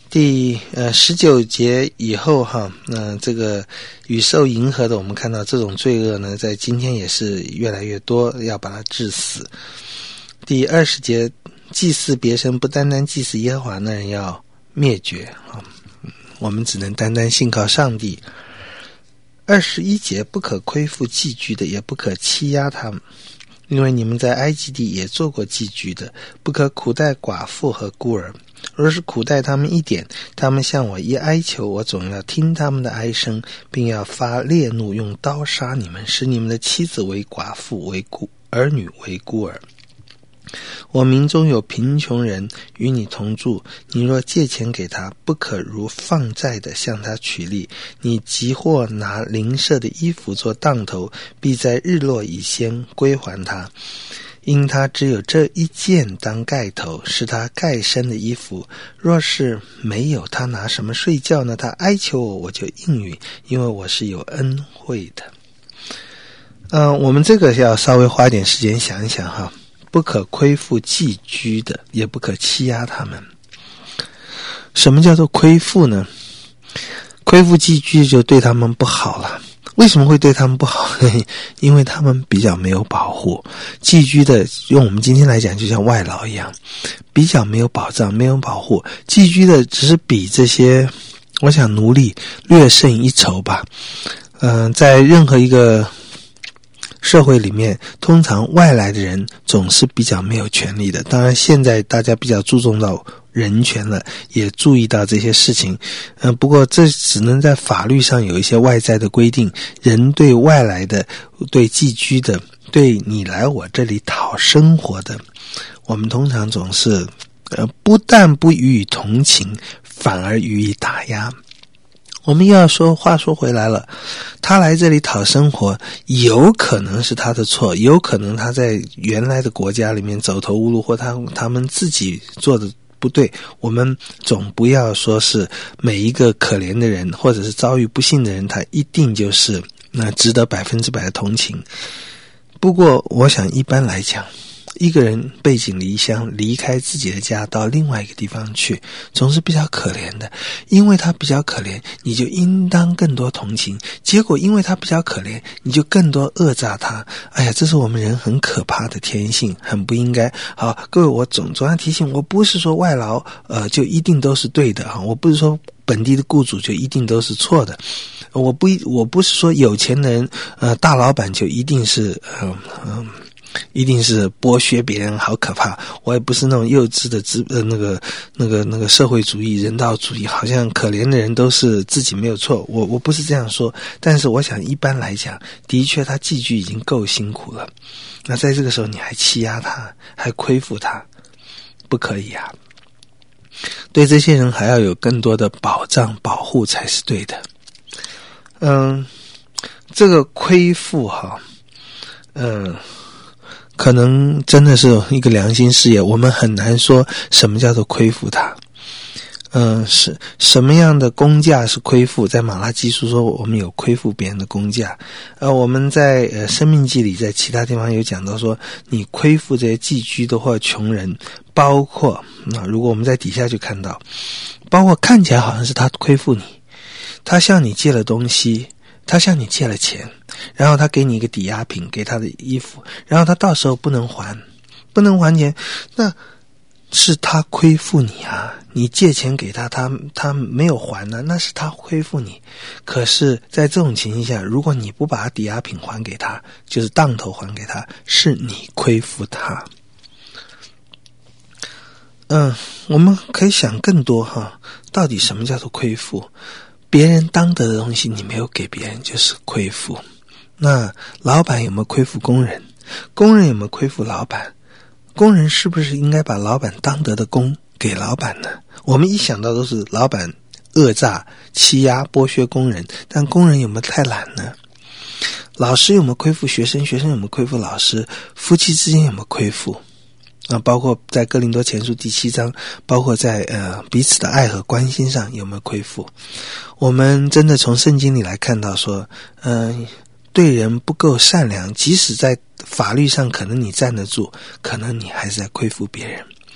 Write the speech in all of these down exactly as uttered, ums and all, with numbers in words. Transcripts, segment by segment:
第呃十九节以后哈，那、呃、这个与兽迎合的，我们看到这种罪恶呢，在今天也是越来越多，要把它治死。第二十节，祭祀别神不单单祭祀耶和华，那人要灭绝啊！我们只能单单信靠上帝。二十一节，不可亏负寄居的，也不可欺压他们，因为你们在埃及地也做过寄居的，不可苦待寡妇和孤儿。若是苦待他们一点，他们向我一哀求，我总要听他们的哀声，并要发烈怒，用刀杀你们，使你们的妻子为寡妇，为孤儿女为孤儿。我民中有贫穷人与你同住，你若借钱给他，不可如放债的向他取利。你即或拿邻舍的衣服做当头，必在日落以先归还他。因他只有这一件当盖头，是他盖身的衣服。若是没有，他拿什么睡觉呢？他哀求我，我就应允，因为我是有恩惠的。嗯、呃，我们这个要稍微花点时间想一想哈。不可亏负寄居的，也不可欺压他们。什么叫做亏负呢？亏负寄居就对他们不好了。为什么会对他们不好呢？因为他们比较没有保护。寄居的用我们今天来讲就像外劳一样，比较没有保障，没有保护。寄居的只是比这些我想奴隶略胜一筹吧。嗯、呃，在任何一个社会里面，通常外来的人总是比较没有权利的。当然现在大家比较注重到人权了，也注意到这些事情。嗯、呃，不过这只能在法律上有一些外在的规定。人对外来的，对寄居的，对你来我这里讨生活的，我们通常总是呃，不但不予以同情，反而予以打压。我们要说话说回来了，他来这里讨生活，有可能是他的错，有可能他在原来的国家里面走投无路，或他他们自己做的不对。我们总不要说是每一个可怜的人，或者是遭遇不幸的人，他一定就是那值得百分之百的同情。不过我想一般来讲，一个人背井离乡，离开自己的家到另外一个地方去，总是比较可怜的。因为他比较可怜，你就应当更多同情。结果因为他比较可怜，你就更多讹诈他。哎呀，这是我们人很可怕的天性，很不应该。好，各位，我总总要提醒，我不是说外劳呃就一定都是对的哈，我不是说本地的雇主就一定都是错的。我不我不是说有钱人呃大老板就一定是嗯嗯。呃一定是剥削别人，好可怕。我也不是那种幼稚的资呃那个那个那个社会主义人道主义，好像可怜的人都是自己没有错。我我不是这样说，但是我想一般来讲，的确他寄居已经够辛苦了，那在这个时候你还欺压他，还亏负他，不可以啊。对这些人还要有更多的保障保护才是对的。嗯，这个亏负哈，嗯。可能真的是一个良心事业，我们很难说什么叫做亏负他。嗯、呃，是什么样的工价是亏负？在马拉基书说我们有亏负别人的工价。呃，我们在呃生命记里，在其他地方有讲到说，你亏负这些寄居的或穷人，包括那、呃、如果我们在底下就看到，包括看起来好像是他亏负你，他向你借了东西。他向你借了钱，然后他给你一个抵押品，给他的衣服，然后他到时候不能还，不能还钱，那是他亏负你啊！你借钱给他，他他没有还呢，那是他亏负你。可是，在这种情形下，如果你不把抵押品还给他，就是当头还给他，是你亏负他。嗯，我们可以想更多哈，到底什么叫做亏负？别人当得的东西你没有给别人，就是亏负。那老板有没有亏负工人？工人有没有亏负老板？工人是不是应该把老板当得的工给老板呢？我们一想到都是老板讹诈、欺压、剥削工人，但工人有没有太懒呢？老师有没有亏负学生？学生有没有亏负老师？夫妻之间有没有亏负？啊，包括在哥林多前书第七章，包括在呃彼此的爱和关心上有没有亏负？我们真的从圣经里来看到说，嗯、呃，对人不够善良，即使在法律上可能你站得住，可能你还是在亏负别人。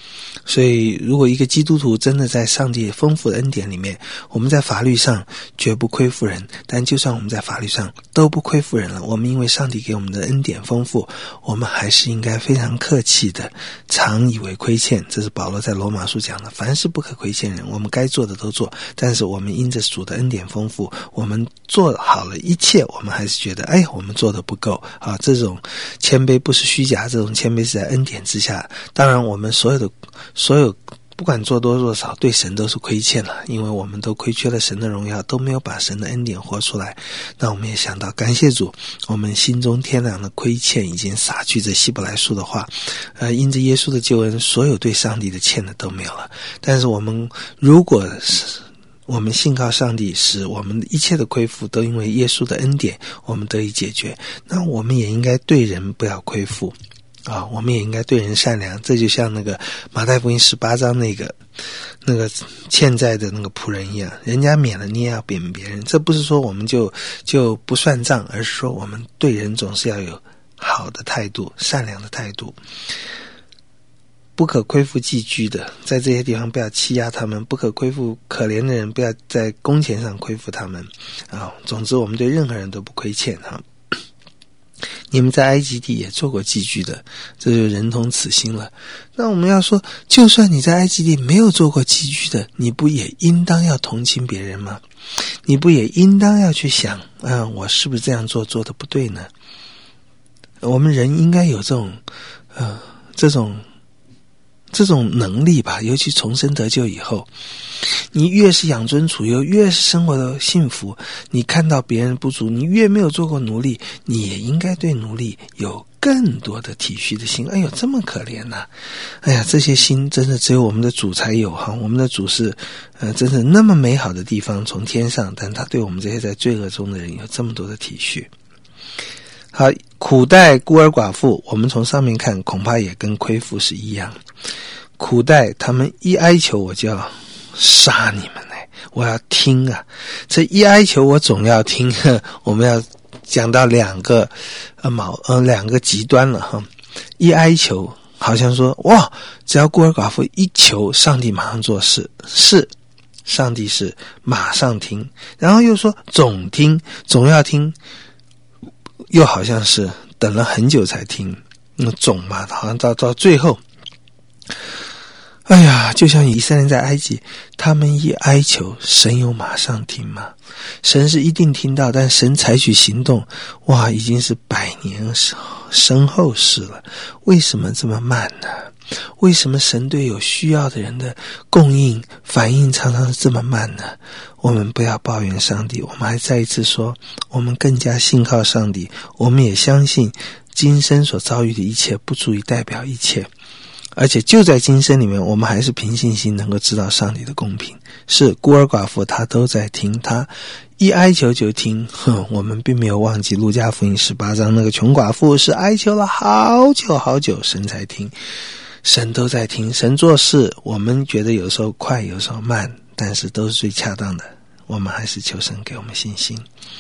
所以如果一个基督徒真的在上帝丰富的恩典里面，我们在法律上绝不亏负人，但就算我们在法律上都不亏负人了，我们因为上帝给我们的恩典丰富，我们还是应该非常客气的，常以为亏欠。这是保罗在罗马书讲的，凡事不可亏欠人，我们该做的都做，但是我们因着主的恩典丰富，我们做好了一切，我们还是觉得哎，我们做的不够啊。这种谦卑不是虚假，这种谦卑是在恩典之下。当然我们所有的所有不管做多做少，对神都是亏欠了，因为我们都亏缺了神的荣耀，都没有把神的恩典活出来。那我们也想到感谢主，我们心中天良的亏欠已经洒去，这希伯来书的话，呃，因着耶稣的救恩，所有对上帝的欠的都没有了。但是我们如果是我们信靠上帝，使我们一切的亏负都因为耶稣的恩典我们得以解决，那我们也应该对人不要亏负啊，我们也应该对人善良。这就像那个马太福音十八章那个那个欠债的那个仆人一样，人家免了你也要免别人。这不是说我们就就不算账，而是说我们对人总是要有好的态度，善良的态度。不可亏负寄居的，在这些地方不要欺压他们，不可亏负可怜的人，不要在工钱上亏负他们啊。总之我们对任何人都不亏欠哈。你们在埃及地也做过寄居的，这就人同此心了。那我们要说，就算你在埃及地没有做过寄居的，你不也应当要同情别人吗？你不也应当要去想，啊，我是不是这样做做得不对呢？我们人应该有这种呃这种这种能力吧，尤其重生得救以后，你越是养尊处优，越是生活的幸福，你看到别人不足，你越没有做过奴隶，你也应该对奴隶有更多的体恤的心。哎呦，这么可怜呐、啊！哎呀，这些心真的只有我们的主才有哈。我们的主是呃，真的那么美好的地方从天上，但他对我们这些在罪恶中的人有这么多的体恤。好，苦待孤儿寡妇，我们从上面看恐怕也跟亏负是一样。苦待他们一哀求我就要杀你们哎，我要听啊，这一哀求我总要听。呵，我们要讲到两个呃毛呃两个极端了哈。一哀求好像说哇，只要孤儿寡妇一求，上帝马上做事，是上帝是马上听，然后又说总听，总要听，又好像是等了很久才听。那总嘛，好像到到最后，哎呀，就像以色列人在埃及，他们一哀求，神有马上听吗？神是一定听到，但神采取行动，哇，已经是百年身后事了。为什么这么慢呢？为什么神对有需要的人的供应反应常常是这么慢呢？我们不要抱怨上帝，我们还再一次说，我们更加信靠上帝，我们也相信今生所遭遇的一切不足以代表一切，而且就在今生里面，我们还是凭信心能够知道上帝的公平。是孤儿寡妇他都在听，他一哀求就听。哼，我们并没有忘记路加福音十八章那个穷寡妇是哀求了好久好久，神才听。神都在听，神做事我们觉得有时候快有时候慢，但是都是最恰当的，我们还是求神给我们信心。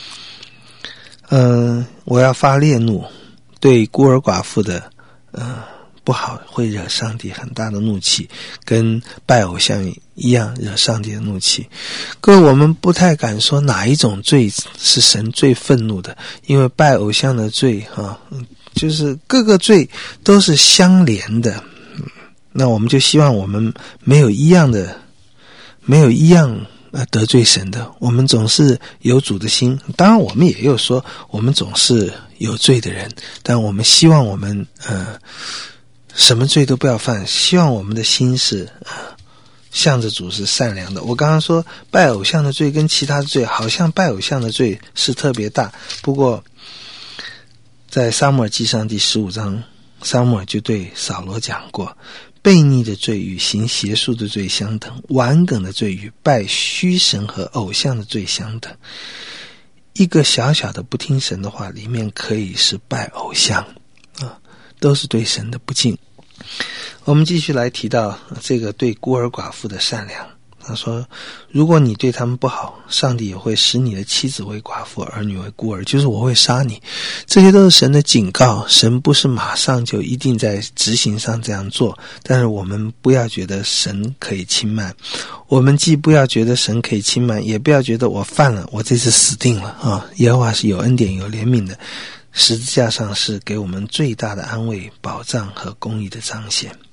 嗯、呃，我要发烈怒，对孤儿寡妇的呃不好，会惹上帝很大的怒气，跟拜偶像一样惹上帝的怒气。各位，我们不太敢说哪一种罪是神最愤怒的，因为拜偶像的罪啊，就是各个罪都是相连的。那我们就希望我们没有一样的没有一样呃得罪神的，我们总是有主的心。当然我们也有说我们总是有罪的人，但我们希望我们呃什么罪都不要犯，希望我们的心是呃向着主是善良的。我刚刚说拜偶像的罪跟其他的罪，好像拜偶像的罪是特别大，不过在撒母耳记上第十五章，撒母耳就对扫罗讲过，悖逆的罪与行邪术的罪相等，顽梗的罪与拜虚神和偶像的罪相等。一个小小的不听神的话，里面可以是拜偶像啊，都是对神的不敬。我们继续来提到这个对孤儿寡妇的善良。 他说如果你对他们不好，上帝也会使你的妻子为寡妇，儿女为孤儿，就是我会杀你。这些都是神的警告，神不是马上就一定在执行上这样做，但是我们不要觉得神可以轻慢，我们既不要觉得神可以轻慢，也不要觉得我犯了，我这次死定了啊！耶和华是有恩典有怜悯的，十字架上是给我们最大的安慰、保障和公义的彰显。